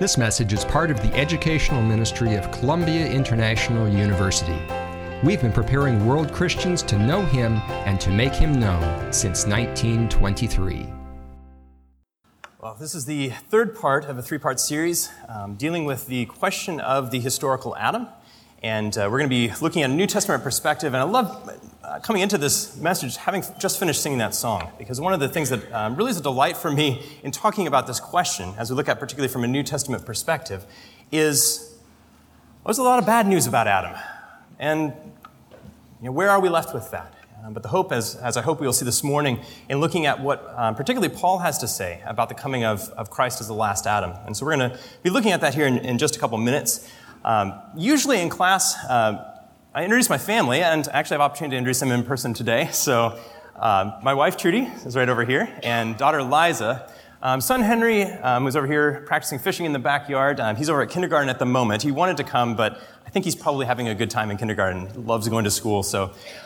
This message is part of the educational ministry of Columbia International University. We've been preparing world Christians to know Him and to make Him known since 1923. Well, this is the third part of a three-part series dealing with the question of the historical Adam. And we're going to be looking at a New Testament perspective. And I love coming into this message having just finished singing that song, because one of the things that really is a delight for me in talking about this question, as we look at particularly from a New Testament perspective, is there's a lot of bad news about Adam. And where are we left with that? But the hope, as I hope we will see this morning, in looking at what particularly Paul has to say about the coming of Christ as the last Adam. And so we're going to be looking at that here in just a couple minutes. Usually in class, I introduce my family, and actually I have opportunity to introduce them in person today. So my wife, Trudy, is right over here, and daughter, Liza. Son, Henry, who's over here practicing fishing in the backyard. He's over at kindergarten at the moment. He wanted to come, but I think he's probably having a good time in kindergarten. He loves going to school. So,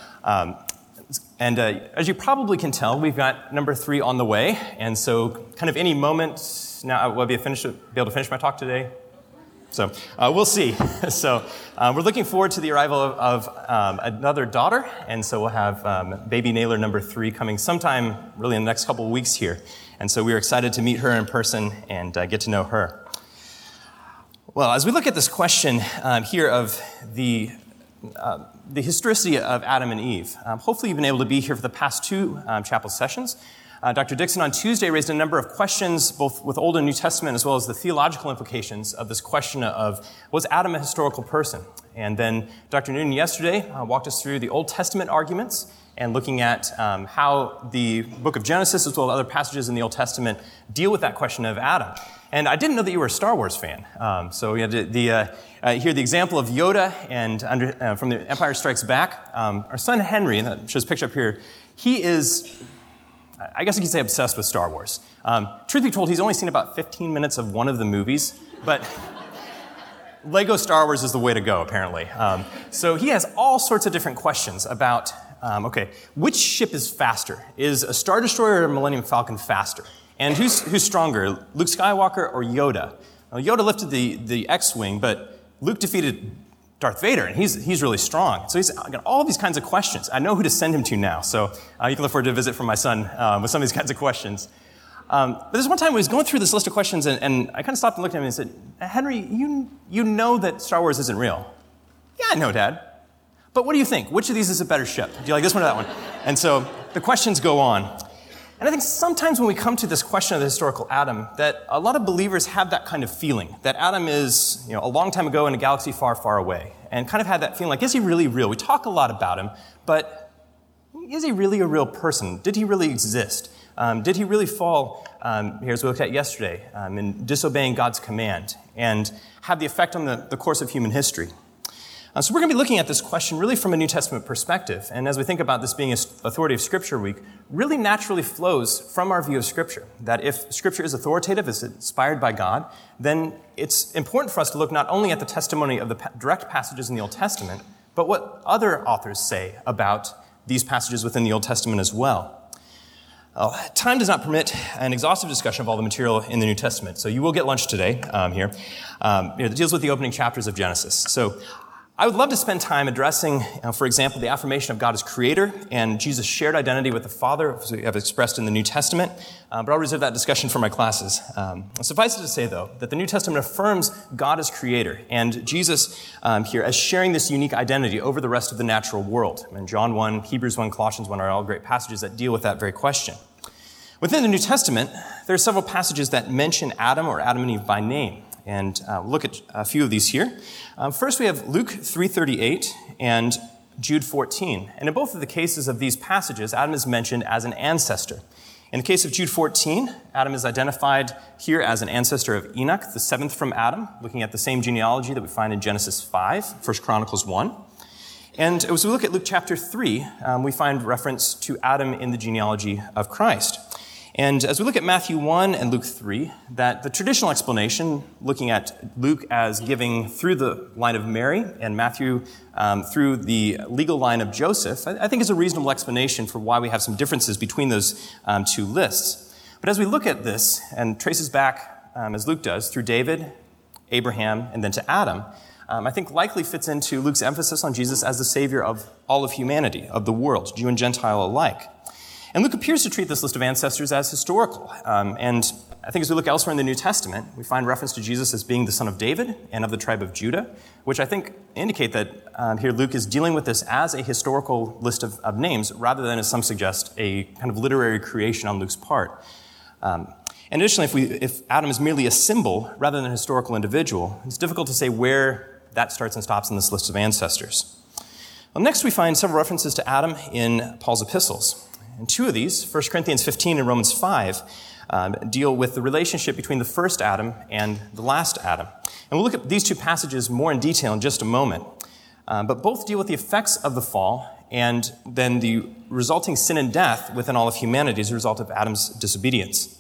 as you probably can tell, we've got number 3 on the way. And so kind of any moment now, will I be able to finish my talk today? So we'll see. So we're looking forward to the arrival of another daughter, and so we'll have baby Naylor number 3 coming sometime really in the next couple of weeks here. And so we're excited to meet her in person and get to know her. Well, as we look at this question here of the historicity of Adam and Eve, hopefully you've been able to be here for the past 2 chapel sessions. Dr. Dixon on Tuesday raised a number of questions, both with Old and New Testament, as well as the theological implications of this question of, was Adam a historical person? And then Dr. Noonan yesterday walked us through the Old Testament arguments and looking at how the book of Genesis, as well as other passages in the Old Testament, deal with that question of Adam. And I didn't know that you were a Star Wars fan. So we had here the example of Yoda and from The Empire Strikes Back. Our son Henry, and that shows a picture up here, he is, I guess you could say, obsessed with Star Wars. Truth be told, he's only seen about 15 minutes of one of the movies, but Lego Star Wars is the way to go, apparently. So he has all sorts of different questions about, which ship is faster? Is a Star Destroyer or a Millennium Falcon faster? And who's stronger, Luke Skywalker or Yoda? Well, Yoda lifted the X-Wing, but Luke defeated Darth Vader, and he's really strong. So he's got all these kinds of questions. I know who to send him to now, so you can look forward to a visit from my son with some of these kinds of questions. But there's one time when he was going through this list of questions, and I kind of stopped and looked at him and said, Henry, you know that Star Wars isn't real. Yeah, I know, Dad. But what do you think? Which of these is a better ship? Do you like this one or that one? And so the questions go on. And I think sometimes when we come to this question of the historical Adam, that a lot of believers have that kind of feeling, that Adam is, a long time ago in a galaxy far, far away, and kind of had that feeling like, is he really real? We talk a lot about him, but is he really a real person? Did he really exist? Did he really fall, here's what we looked at yesterday, in disobeying God's command and have the effect on the course of human history? So we're going to be looking at this question really from a New Testament perspective. And as we think about this being Authority of Scripture Week, really naturally flows from our view of Scripture. That if Scripture is authoritative, is inspired by God, then it's important for us to look not only at the testimony of the direct passages in the Old Testament, but what other authors say about these passages within the Old Testament as well. Time does not permit an exhaustive discussion of all the material in the New Testament. So you will get lunch today here. It deals with the opening chapters of Genesis. So I would love to spend time addressing, for example, the affirmation of God as creator and Jesus' shared identity with the Father, as we have expressed in the New Testament, but I'll reserve that discussion for my classes. Suffice it to say, though, that the New Testament affirms God as creator and Jesus here as sharing this unique identity over the rest of the natural world. And John 1, Hebrews 1, Colossians 1 are all great passages that deal with that very question. Within the New Testament, there are several passages that mention Adam or Adam and Eve by name. And we'll look at a few of these here. First, we have Luke 3:38 and Jude 14. And in both of the cases of these passages, Adam is mentioned as an ancestor. In the case of Jude 14, Adam is identified here as an ancestor of Enoch, the 7th from Adam, looking at the same genealogy that we find in Genesis 5, 1 Chronicles 1. And as we look at Luke chapter 3, we find reference to Adam in the genealogy of Christ. And as we look at Matthew 1 and Luke 3, that the traditional explanation, looking at Luke as giving through the line of Mary and Matthew through the legal line of Joseph, I think is a reasonable explanation for why we have some differences between those 2 lists. But as we look at this and traces back, as Luke does, through David, Abraham, and then to Adam, I think likely fits into Luke's emphasis on Jesus as the Savior of all of humanity, of the world, Jew and Gentile alike. And Luke appears to treat this list of ancestors as historical. And I think as we look elsewhere in the New Testament, we find reference to Jesus as being the son of David and of the tribe of Judah, which I think indicate that here Luke is dealing with this as a historical list of names rather than, as some suggest, a kind of literary creation on Luke's part. And additionally, if Adam is merely a symbol rather than a historical individual, it's difficult to say where that starts and stops in this list of ancestors. Well, next we find several references to Adam in Paul's epistles. And two of these, 1 Corinthians 15 and Romans 5, deal with the relationship between the first Adam and the last Adam. And we'll look at these two passages more in detail in just a moment. But both deal with the effects of the fall and then the resulting sin and death within all of humanity as a result of Adam's disobedience.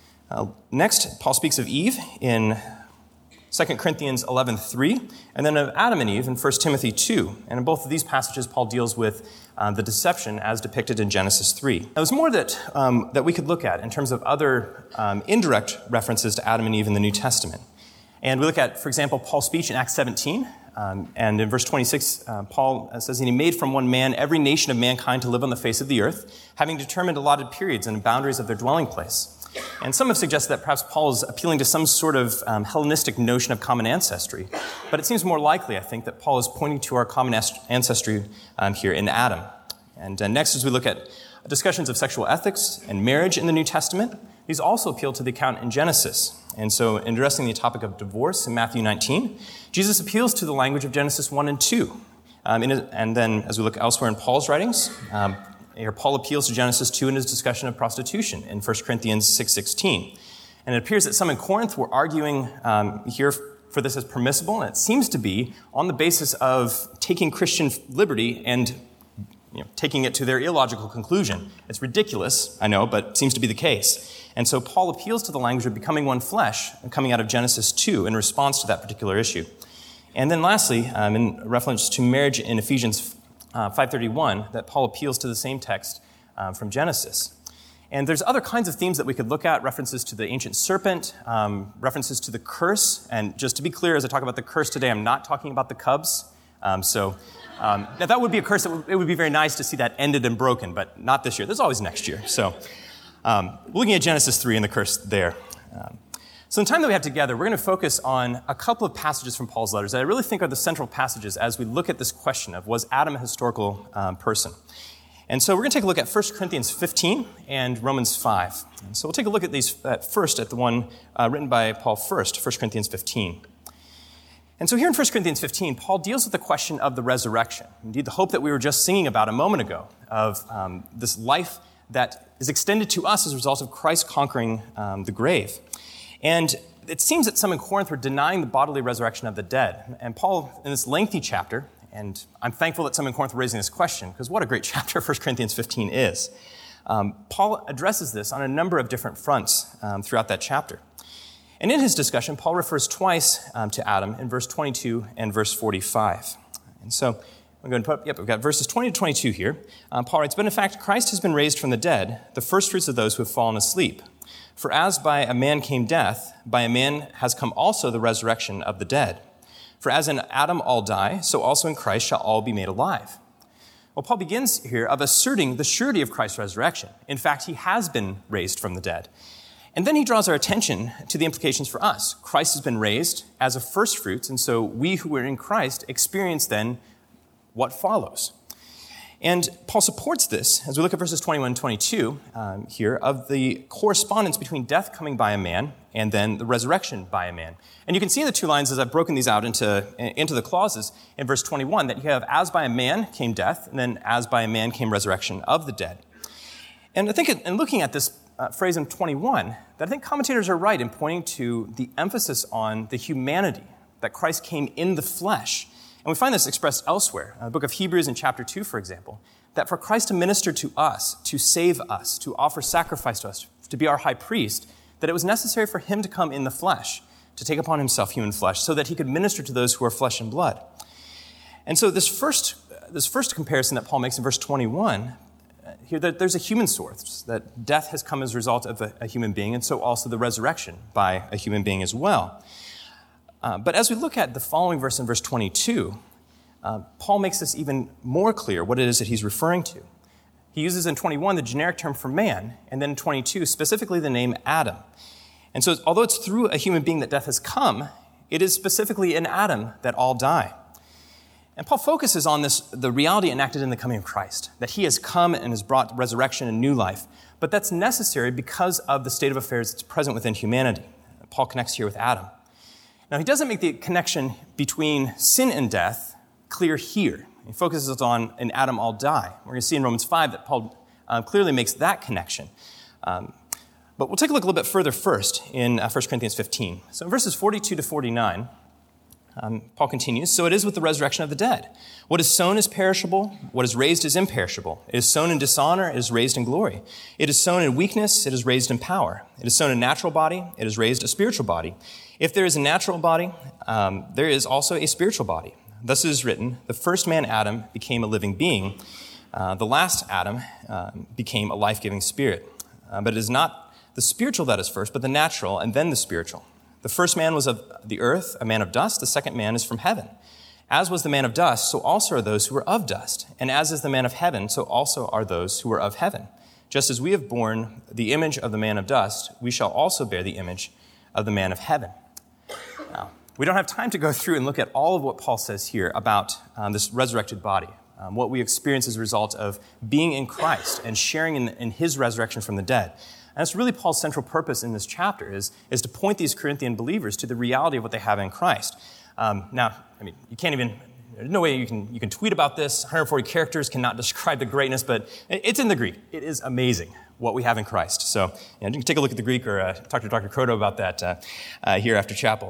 Next, Paul speaks of Eve in 2 Corinthians 11:3, and then of Adam and Eve in 1 Timothy 2. And in both of these passages, Paul deals with the deception as depicted in Genesis 3. Now, there's more that we could look at in terms of other indirect references to Adam and Eve in the New Testament. And we look at, for example, Paul's speech in Acts 17. And in verse 26, Paul says, "And he made from one man every nation of mankind to live on the face of the earth, having determined allotted periods and boundaries of their dwelling place." And some have suggested that perhaps Paul is appealing to some sort of Hellenistic notion of common ancestry. But it seems more likely, I think, that Paul is pointing to our common ancestry here in Adam. And next, as we look at discussions of sexual ethics and marriage in the New Testament, these also appeal to the account in Genesis. And so in addressing the topic of divorce in Matthew 19, Jesus appeals to the language of Genesis 1 and 2. And then as we look elsewhere in Paul's writings, here Paul appeals to Genesis 2 in his discussion of prostitution in 1 Corinthians 6:16. And it appears that some in Corinth were arguing here for this as permissible, and it seems to be on the basis of taking Christian liberty and taking it to their illogical conclusion. It's ridiculous, I know, but it seems to be the case. And so Paul appeals to the language of becoming one flesh, coming out of Genesis 2 in response to that particular issue. And then lastly, in reference to marriage in Ephesians 5:31, that Paul appeals to the same text from Genesis. And there's other kinds of themes that we could look at, references to the ancient serpent, references to the curse. And just to be clear, as I talk about the curse today, I'm not talking about the Cubs. That would be a curse. It would be very nice to see that ended and broken, but not this year. There's always next year. So we're looking at Genesis 3 and the curse there. So in the time that we have together, we're going to focus on a couple of passages from Paul's letters that I really think are the central passages as we look at this question of, was Adam a historical person? And so we're going to take a look at 1 Corinthians 15 and Romans 5. And so we'll take a look at these first at the one written by Paul first, 1 Corinthians 15. And so here in 1 Corinthians 15, Paul deals with the question of the resurrection. Indeed, the hope that we were just singing about a moment ago of this life that is extended to us as a result of Christ conquering the grave. And it seems that some in Corinth were denying the bodily resurrection of the dead. And Paul, in this lengthy chapter, and I'm thankful that some in Corinth were raising this question, because what a great chapter 1 Corinthians 15 is. Paul addresses this on a number of different fronts throughout that chapter. And in his discussion, Paul refers twice to Adam in verse 22 and verse 45. And so I'm going to we've got verses 20 to 22 here. Paul writes, "But in fact, Christ has been raised from the dead, the firstfruits of those who have fallen asleep. For as by a man came death, by a man has come also the resurrection of the dead. For as in Adam all die, so also in Christ shall all be made alive." Well, Paul begins here of asserting the surety of Christ's resurrection. In fact, he has been raised from the dead. And then he draws our attention to the implications for us. Christ has been raised as a firstfruits, and so we who are in Christ experience then what follows. And Paul supports this, as we look at verses 21 and 22 here, of the correspondence between death coming by a man and then the resurrection by a man. And you can see in the two lines, as I've broken these out into the clauses, in verse 21, that you have, as by a man came death, and then as by a man came resurrection of the dead. And I think in looking at this phrase in 21, that I think commentators are right in pointing to the emphasis on the humanity, that Christ came in the flesh. And we find this expressed elsewhere. In the book of Hebrews in chapter 2, for example, that for Christ to minister to us, to save us, to offer sacrifice to us, to be our high priest, that it was necessary for him to come in the flesh, to take upon himself human flesh, so that he could minister to those who are flesh and blood. And so this first comparison that Paul makes in verse 21, here that there's a human source, that death has come as a result of a human being, and so also the resurrection by a human being as well. But as we look at the following verse in verse 22, Paul makes this even more clear what it is that he's referring to. He uses in 21 the generic term for man, and then in 22 specifically the name Adam. And so although it's through a human being that death has come, it is specifically in Adam that all die. And Paul focuses on the reality enacted in the coming of Christ, that he has come and has brought resurrection and new life. But that's necessary because of the state of affairs that's present within humanity. Paul connects here with Adam. Now, he doesn't make the connection between sin and death clear here. He focuses on in Adam all die. We're going to see in Romans 5 that Paul clearly makes that connection. But we'll take a look a little bit further first in 1 Corinthians 15. So in verses 42 to 49, Paul continues, "So it is with the resurrection of the dead. What is sown is perishable, what is raised is imperishable. It is sown in dishonor, it is raised in glory. It is sown in weakness, it is raised in power. It is sown a natural body, it is raised a spiritual body. If there is a natural body, there is also a spiritual body. Thus it is written, the first man Adam became a living being. The last Adam became a life-giving spirit. But it is not the spiritual that is first, but the natural, and then the spiritual. The first man was of the earth, a man of dust. The second man is from heaven. As was the man of dust, so also are those who are of dust. And as is the man of heaven, so also are those who are of heaven. Just as we have borne the image of the man of dust, we shall also bear the image of the man of heaven." Now, we don't have time to go through and look at all of what Paul says here about this resurrected body, what we experience as a result of being in Christ and sharing in his resurrection from the dead. And that's really Paul's central purpose in this chapter, is to point these Corinthian believers to the reality of what they have in Christ. Now, I mean, you can't even, there's no way you can tweet about this. 140 characters cannot describe the greatness, but it's in the Greek. It is amazing what we have in Christ. So you can take a look at the Greek or talk to Dr. Croto about that here after chapel.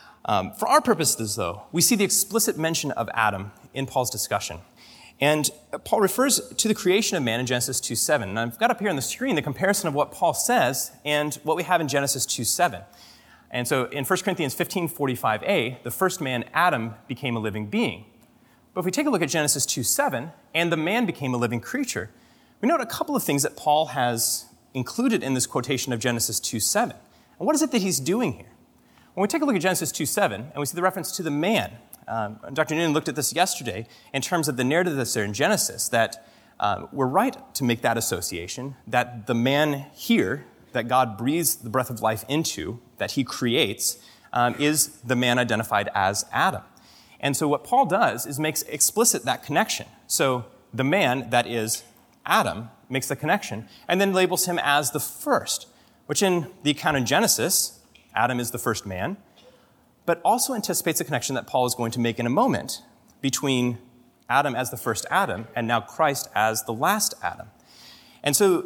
For our purposes, though, we see the explicit mention of Adam in Paul's discussion. And Paul refers to the creation of man in Genesis 2:7. And I've got up here on the screen the comparison of what Paul says and what we have in Genesis 2:7. And so in 1 Corinthians 15:45a, the first man, Adam, became a living being. But if we take a look at Genesis 2:7, and the man became a living creature, we note a couple of things that Paul has included in this quotation of Genesis 2:7. And what is it that he's doing here? When we take a look at Genesis 2:7, and we see the reference to the man, Dr. Noonan looked at this yesterday in terms of the narrative that's there in Genesis, that we're right to make that association, that the man here, that God breathes the breath of life into, that he creates, is the man identified as Adam. And so what Paul does is makes explicit that connection. So the man, that is Adam, makes the connection, and then labels him as the first, which in the account in Genesis, Adam is the first man, but also anticipates a connection that Paul is going to make in a moment between Adam as the first Adam and now Christ as the last Adam. And so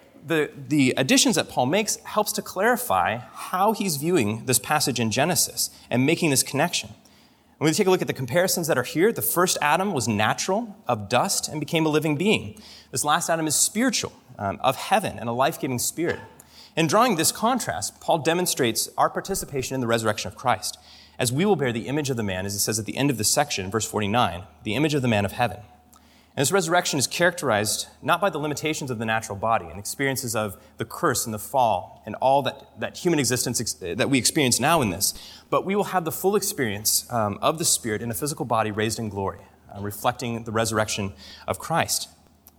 the additions that Paul makes helps to clarify how he's viewing this passage in Genesis and making this connection. When we take a look at the comparisons that are here, the first Adam was natural, of dust, and became a living being. This last Adam is spiritual, of heaven, and a life-giving spirit. In drawing this contrast, Paul demonstrates our participation in the resurrection of Christ, as we will bear the image of the man, as it says at the end of this section, verse 49, the image of the man of heaven. And this resurrection is characterized not by the limitations of the natural body and experiences of the curse and the fall and all that human existence that we experience now in this, but we will have the full experience of the Spirit in a physical body raised in glory, reflecting the resurrection of Christ.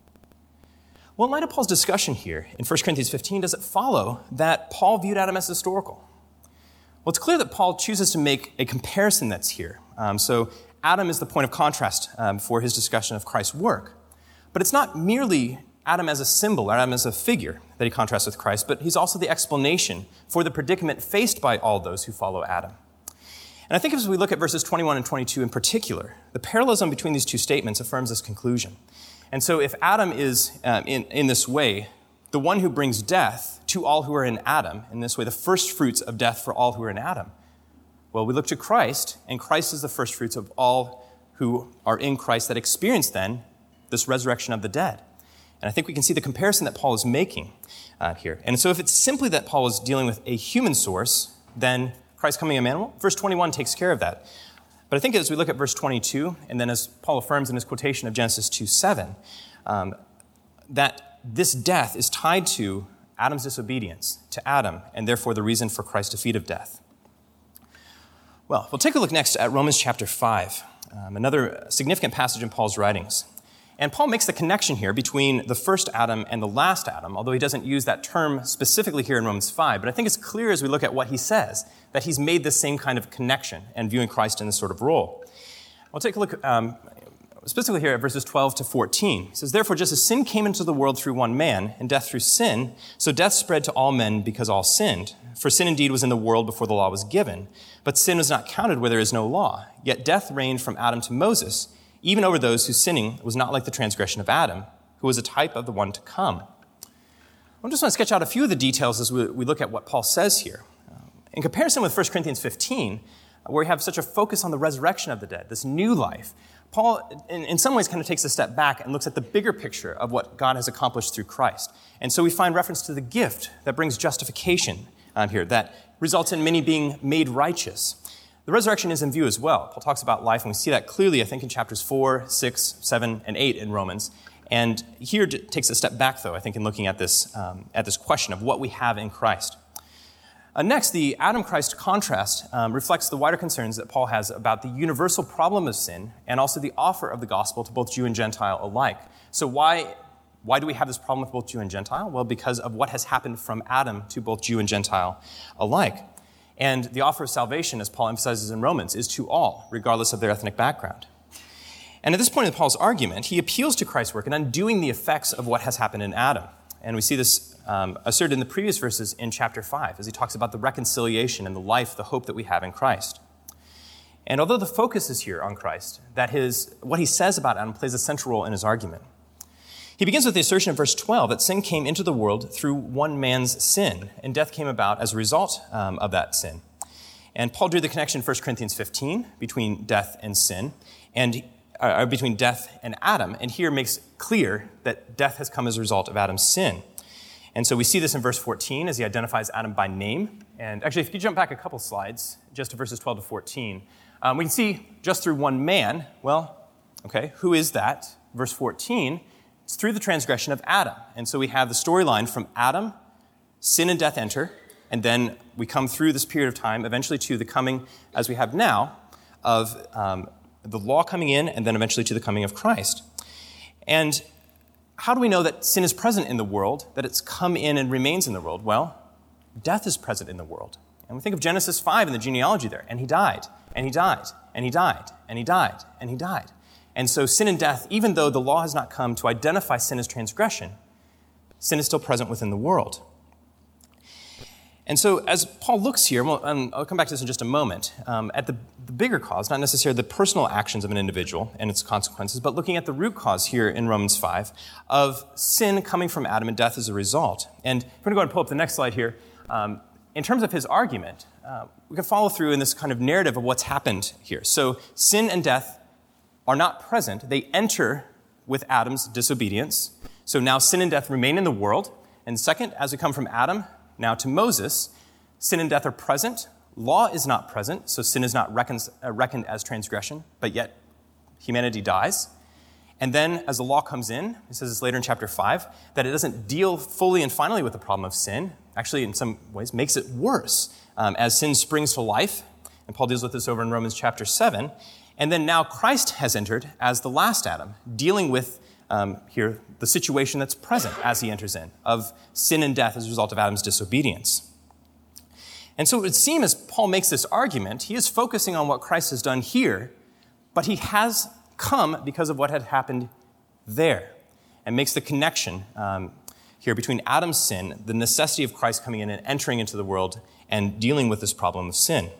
Well, in light of Paul's discussion here in 1 Corinthians 15, does it follow that Paul viewed Adam as historical? Well, it's clear that Paul chooses to make a comparison that's here. So Adam is the point of contrast for his discussion of Christ's work. But it's not merely Adam as a symbol, or Adam as a figure that he contrasts with Christ, but he's also the explanation for the predicament faced by all those who follow Adam. And I think as we look at verses 21 and 22 in particular, the parallelism between these two statements affirms this conclusion. And so if Adam is, in this way, the one who brings death to all who are in Adam, in this way, the first fruits of death for all who are in Adam, well, we look to Christ, and Christ is the first fruits of all who are in Christ that experience then this resurrection of the dead. And I think we can see the comparison that Paul is making here. And so if it's simply that Paul is dealing with a human source, then Christ coming a man, well, verse 21 takes care of that. But I think as we look at verse 22, and then as Paul affirms in his quotation of Genesis 2:7, that this death is tied to Adam's disobedience to Adam, and therefore the reason for Christ's defeat of death. Well, we'll take a look next at Romans chapter 5, another significant passage in Paul's writings. And Paul makes the connection here between the first Adam and the last Adam, although he doesn't use that term specifically here in Romans 5. But I think it's clear as we look at what he says that he's made the same kind of connection and viewing Christ in this sort of role. We'll take a look specifically here at verses 12 to 14. He says, "Therefore, just as sin came into the world through one man, and death through sin, so death spread to all men because all sinned. For sin indeed was in the world before the law was given, but sin was not counted where there is no law. Yet death reigned from Adam to Moses, even over those whose sinning was not like the transgression of Adam, who was a type of the one to come." I just want to sketch out a few of the details as we look at what Paul says here. In comparison with 1 Corinthians 15, where we have such a focus on the resurrection of the dead, this new life, Paul, in some ways, kind of takes a step back and looks at the bigger picture of what God has accomplished through Christ. And so we find reference to the gift that brings justification here, that results in many being made righteous. The resurrection is in view as well. Paul talks about life, and we see that clearly, I think, in chapters 4, 6, 7, and 8 in Romans. And here it takes a step back, though, I think, in looking at this question of what we have in Christ. Next, the Adam-Christ contrast reflects the wider concerns that Paul has about the universal problem of sin and also the offer of the gospel to both Jew and Gentile alike. So why do we have this problem with both Jew and Gentile? Well, because of what has happened from Adam to both Jew and Gentile alike. And the offer of salvation, as Paul emphasizes in Romans, is to all, regardless of their ethnic background. And at this point in Paul's argument, he appeals to Christ's work in undoing the effects of what has happened in Adam. And we see this asserted in the previous verses in chapter 5, as he talks about the reconciliation and the life, the hope that we have in Christ. And although the focus is here on Christ, what he says about Adam plays a central role in his argument. He begins with the assertion in verse 12 that sin came into the world through one man's sin, and death came about as a result of that sin. And Paul drew the connection in 1 Corinthians 15 between death and sin, and between death and Adam, and here makes clear that death has come as a result of Adam's sin. And so we see this in verse 14 as he identifies Adam by name. And actually, if you jump back a couple slides, just to verses 12 to 14, we can see just through one man, who is that? Verse 14, it's through the transgression of Adam. And so we have the storyline from Adam, sin and death enter, and then we come through this period of time, eventually to the coming, as we have now, of the law coming in, and then eventually to the coming of Christ. And how do we know that sin is present in the world, that it's come in and remains in the world? Well, death is present in the world. And we think of Genesis 5 and the genealogy there, and he died, and he died, and he died, and he died, and he died. And so sin and death, even though the law has not come to identify sin as transgression, sin is still present within the world. And so as Paul looks here, and I'll come back to this in just a moment, at the bigger cause, not necessarily the personal actions of an individual and its consequences, but looking at the root cause here in Romans 5 of sin coming from Adam and death as a result. And we're going to go ahead and pull up the next slide here. In terms of his argument, we can follow through in this kind of narrative of what's happened here. So sin and death are not present. They enter with Adam's disobedience. So now sin and death remain in the world. And second, as we come from Adam now to Moses, sin and death are present. Law is not present, so sin is not reckoned as transgression, but yet humanity dies. And then as the law comes in, it says this later in chapter 5, that it doesn't deal fully and finally with the problem of sin. Actually, in some ways, makes it worse as sin springs to life. And Paul deals with this over in Romans chapter 7. And then now Christ has entered as the last Adam, dealing with here the situation that's present as he enters in, of sin and death as a result of Adam's disobedience. And so it would seem as Paul makes this argument, he is focusing on what Christ has done here, but he has come because of what had happened there, and makes the connection here between Adam's sin, the necessity of Christ coming in and entering into the world and dealing with this problem of sin.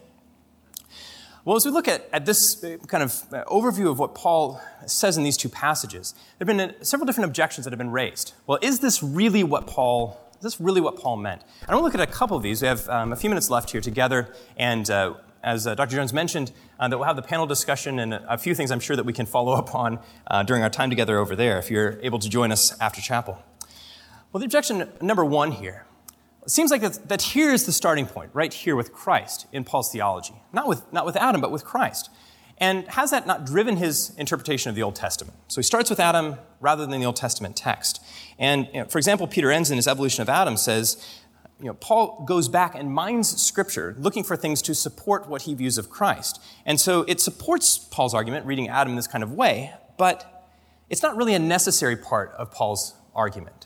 Well, as we look at this kind of overview of what Paul says in these two passages, there have been several different objections that have been raised. Well, is this really what Paul meant? I want to look at a couple of these. We have a few minutes left here together, and as Dr. Jones mentioned, that we'll have the panel discussion and a few things I'm sure that we can follow up on during our time together over there if you're able to join us after chapel. Well, the objection number one here, it seems like that here is the starting point, right here with Christ in Paul's theology. Not with Adam, but with Christ. And has that not driven his interpretation of the Old Testament? So he starts with Adam rather than the Old Testament text. And for example, Peter Enns in his Evolution of Adam says, Paul goes back and mines Scripture, looking for things to support what he views of Christ. And so it supports Paul's argument, reading Adam in this kind of way, but it's not really a necessary part of Paul's argument.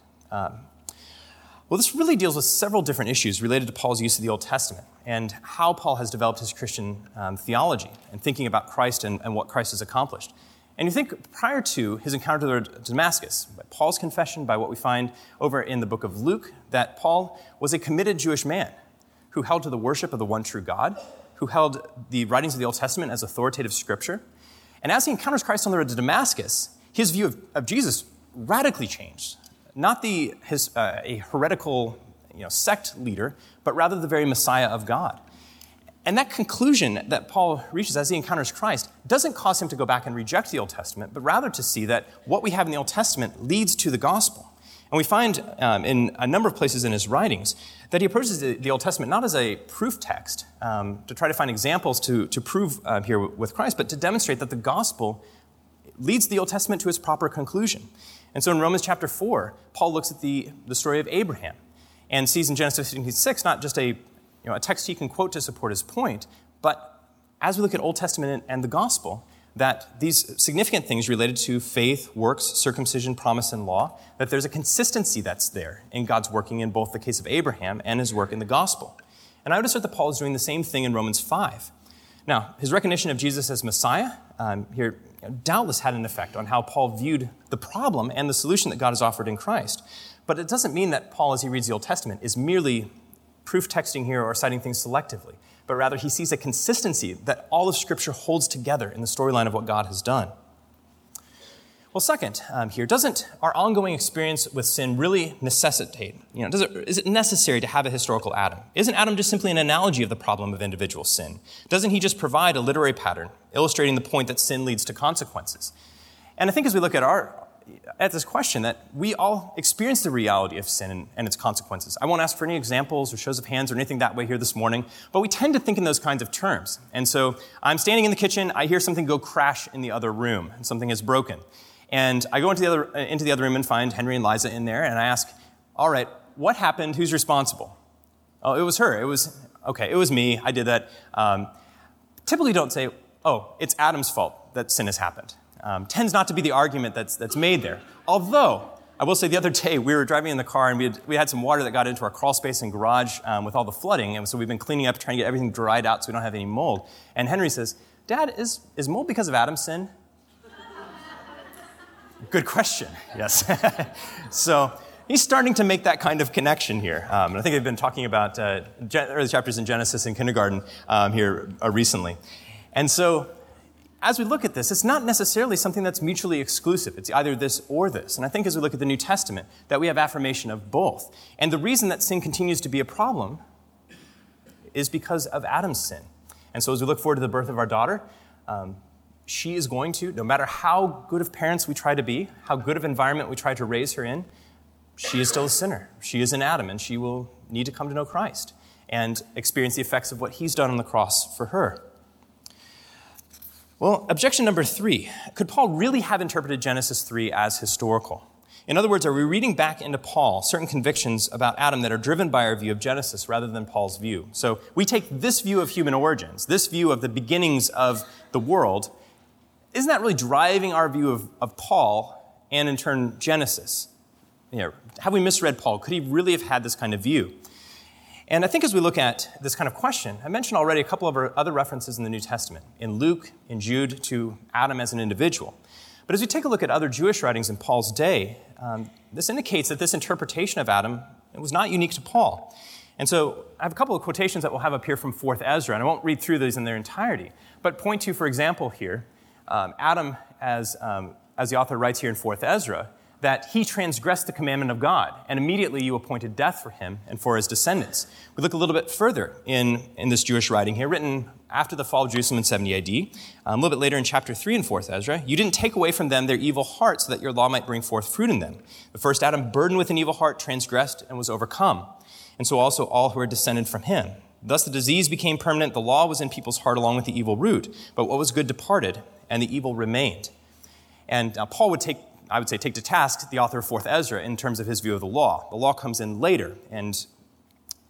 Well, this really deals with several different issues related to Paul's use of the Old Testament and how Paul has developed his Christian theology and thinking about Christ and what Christ has accomplished. And you think prior to his encounter to Damascus, by Paul's confession, by what we find over in the book of Luke, that Paul was a committed Jewish man who held to the worship of the one true God, who held the writings of the Old Testament as authoritative scripture. And as he encounters Christ on the road to Damascus, his view of Jesus radically changed. Not a heretical sect leader, but rather the very Messiah of God. And that conclusion that Paul reaches as he encounters Christ doesn't cause him to go back and reject the Old Testament, but rather to see that what we have in the Old Testament leads to the gospel. And we find in a number of places in his writings that he approaches the Old Testament not as a proof text to try to find examples to prove here with Christ, but to demonstrate that the gospel leads the Old Testament to its proper conclusion. And so in Romans chapter 4, Paul looks at the story of Abraham and sees in Genesis 15:6 not just a text he can quote to support his point, but as we look at Old Testament and the gospel, that these significant things related to faith, works, circumcision, promise, and law, that there's a consistency that's there in God's working in both the case of Abraham and his work in the gospel. And I would assert that Paul is doing the same thing in Romans 5. Now, his recognition of Jesus as Messiah here doubtless had an effect on how Paul viewed the problem and the solution that God has offered in Christ. But it doesn't mean that Paul, as he reads the Old Testament, is merely proof texting here or citing things selectively, but rather he sees a consistency that all of Scripture holds together in the storyline of what God has done. Well, second, here, doesn't our ongoing experience with sin really necessitate, is it necessary to have a historical Adam? Isn't Adam just simply an analogy of the problem of individual sin? Doesn't he just provide a literary pattern illustrating the point that sin leads to consequences? And I think as we look at this question, that we all experience the reality of sin and its consequences. I won't ask for any examples or shows of hands or anything that way here this morning, but we tend to think in those kinds of terms. And so I'm standing in the kitchen, I hear something go crash in the other room, and something is broken. And I go into the other room and find Henry and Liza in there, and I ask, all right, what happened? Who's responsible? Oh, it was her. It was me. I did that. Typically don't say, oh, it's Adam's fault that sin has happened. Tends not to be the argument that's made there. Although, I will say the other day, we were driving in the car and we had some water that got into our crawl space and garage with all the flooding, and so we've been cleaning up, trying to get everything dried out so we don't have any mold. And Henry says, Dad, is mold because of Adam's sin? Good question, yes. So he's starting to make that kind of connection here. And I think they've been talking about early chapters in Genesis in kindergarten here recently. And so as we look at this, it's not necessarily something that's mutually exclusive. It's either this or this. And I think as we look at the New Testament, that we have affirmation of both. And the reason that sin continues to be a problem is because of Adam's sin. And so as we look forward to the birth of our daughter, she is going to, no matter how good of parents we try to be, how good of environment we try to raise her in, she is still a sinner. She is an Adam, and she will need to come to know Christ and experience the effects of what he's done on the cross for her. Well, objection number 3, could Paul really have interpreted Genesis 3 as historical? In other words, are we reading back into Paul certain convictions about Adam that are driven by our view of Genesis rather than Paul's view? So we take this view of human origins, this view of the beginnings of the world. Isn't that really driving our view of Paul and in turn Genesis? Have we misread Paul? Could he really have had this kind of view? And I think as we look at this kind of question, I mentioned already a couple of other references in the New Testament, in Luke, in Jude, to Adam as an individual. But as we take a look at other Jewish writings in Paul's day, this indicates that this interpretation of Adam was not unique to Paul. And so I have a couple of quotations that we'll have up here from 4th Ezra, and I won't read through these in their entirety, but point to, for example, here, Adam, as the author writes here in 4th Ezra, that he transgressed the commandment of God, and immediately you appointed death for him and for his descendants. We look a little bit further in this Jewish writing here, written after the fall of Jerusalem in 70 AD, a little bit later in chapter 3 in 4th Ezra. You didn't take away from them their evil heart so that your law might bring forth fruit in them. The first Adam, burdened with an evil heart, transgressed and was overcome, and so also all who are descended from him. Thus the disease became permanent, the law was in people's heart along with the evil root, but what was good departed, and the evil remained. And Paul would take to task the author of 4th Ezra in terms of his view of the law. The law comes in later, and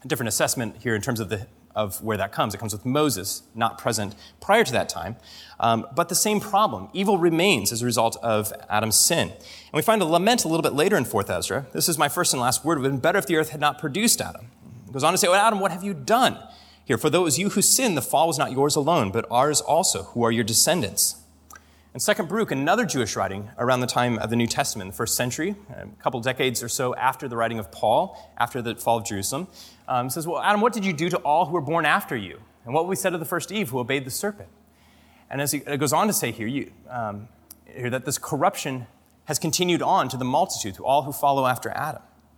different assessment here in terms of where that comes. It comes with Moses, not present prior to that time. But the same problem. Evil remains as a result of Adam's sin. And we find a lament a little bit later in 4th Ezra. This is my first and last word. It would have been better if the earth had not produced Adam. It goes on to say, Adam, what have you done? Here, for though it was you who sinned, the fall was not yours alone, but ours also, who are your descendants. And 2nd Baruch, another Jewish writing around the time of the New Testament, the 1st century, a couple decades or so after the writing of Paul, after the fall of Jerusalem, says, well, Adam, what did you do to all who were born after you? And what we said of the first Eve who obeyed the serpent? And as it goes on to say here that this corruption has continued on to the multitude, to all who follow after Adam.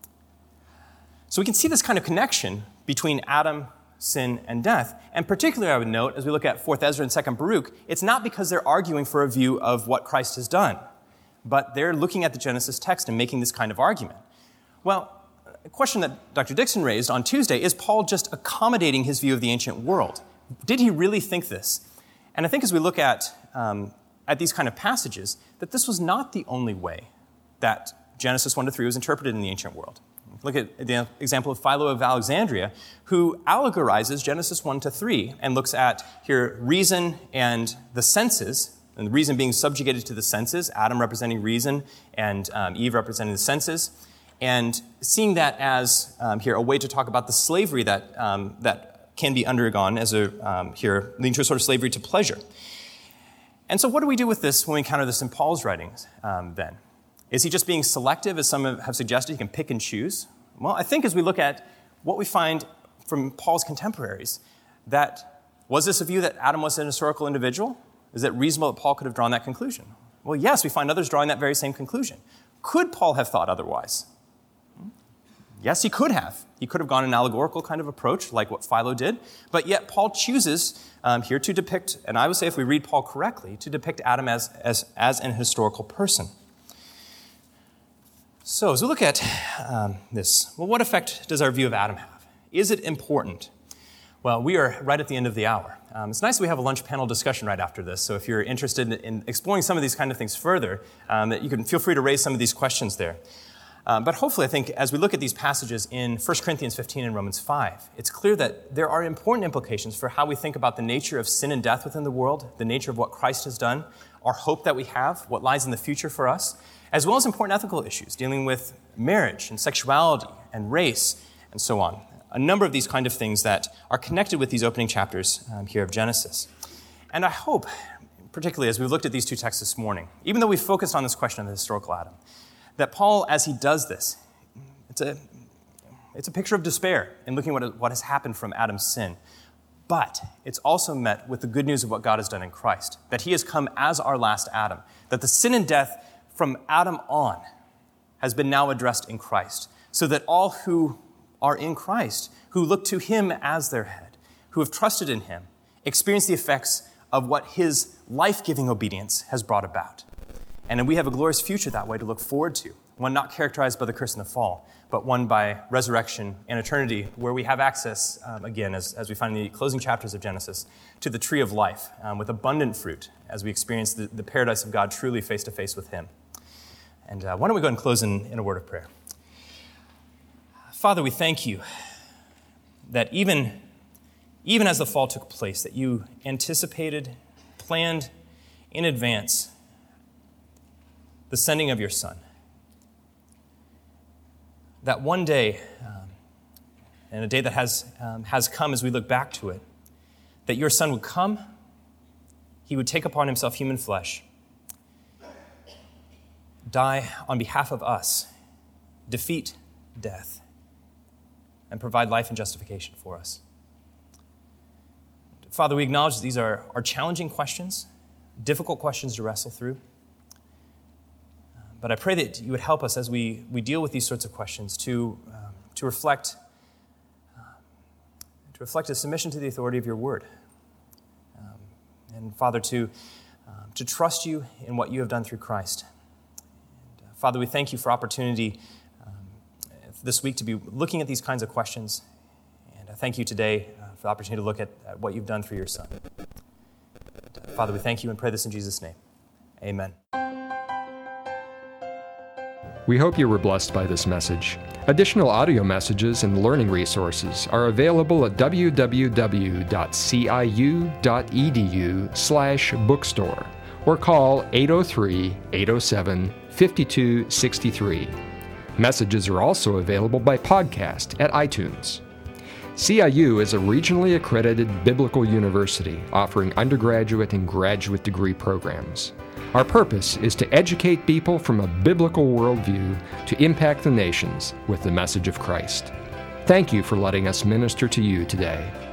So we can see this kind of connection between Adam, sin, and death. And particularly, I would note, as we look at 4th Ezra and 2nd Baruch, it's not because they're arguing for a view of what Christ has done, but they're looking at the Genesis text and making this kind of argument. Well, a question that Dr. Dixon raised on Tuesday, is Paul just accommodating his view of the ancient world? Did he really think this? And I think as we look at these kind of passages, that this was not the only way that Genesis 1 to 3 was interpreted in the ancient world. Look at the example of Philo of Alexandria, who allegorizes Genesis 1 to 3 and looks at here reason and the senses, and the reason being subjugated to the senses, Adam representing reason and Eve representing the senses, and seeing that as here a way to talk about the slavery that can be undergone as here leading to a sort of slavery to pleasure. And so what do we do with this when we encounter this in Paul's writings then? Is he just being selective, as some have suggested? He can pick and choose. Well, I think as we look at what we find from Paul's contemporaries, that was this a view that Adam was an historical individual? Is it reasonable that Paul could have drawn that conclusion? Well, yes, we find others drawing that very same conclusion. Could Paul have thought otherwise? Yes, he could have. He could have gone an allegorical kind of approach, like what Philo did, but yet Paul chooses here to depict, and I would say if we read Paul correctly, to depict Adam as an historical person. So as we look at this, well, what effect does our view of Adam have? Is it important? Well, we are right at the end of the hour. It's nice that we have a lunch panel discussion right after this, so if you're interested in exploring some of these kind of things further, that you can feel free to raise some of these questions there. But hopefully, I think, as we look at these passages in 1 Corinthians 15 and Romans 5, it's clear that there are important implications for how we think about the nature of sin and death within the world, the nature of what Christ has done, our hope that we have, what lies in the future for us, as well as important ethical issues dealing with marriage and sexuality and race and so on. A number of these kind of things that are connected with these opening chapters here of Genesis. And I hope, particularly as we looked at these two texts this morning, even though we focused on this question of the historical Adam, that Paul, as he does this, it's a picture of despair in looking at what has happened from Adam's sin. But it's also met with the good news of what God has done in Christ, that he has come as our last Adam, that the sin and death from Adam on has been now addressed in Christ, so that all who are in Christ, who look to him as their head, who have trusted in him, experience the effects of what his life-giving obedience has brought about. And we have a glorious future that way to look forward to, one not characterized by the curse and the fall, but one by resurrection and eternity, where we have access, again, as we find in the closing chapters of Genesis, to the tree of life with abundant fruit as we experience the paradise of God truly face-to-face with him. And why don't we go ahead and close in a word of prayer. Father, we thank you that even as the fall took place, that you anticipated, planned in advance the sending of your Son. That one day, and a day that has come as we look back to it, that your Son would come, he would take upon himself human flesh, die on behalf of us, defeat death, and provide life and justification for us. Father, we acknowledge that these are challenging questions, difficult questions to wrestle through. But I pray that you would help us as we deal with these sorts of questions to reflect a submission to the authority of your word. And Father, to trust you in what you have done through Christ. And, Father, we thank you for opportunity this week to be looking at these kinds of questions. And I thank you today for the opportunity to look at what you've done through your Son. And, Father, we thank you and pray this in Jesus' name. Amen. We hope you were blessed by this message. Additional audio messages and learning resources are available at www.ciu.edu/bookstore or call 803-807-5263. Messages are also available by podcast at iTunes. CIU is a regionally accredited biblical university offering undergraduate and graduate degree programs. Our purpose is to educate people from a biblical worldview to impact the nations with the message of Christ. Thank you for letting us minister to you today.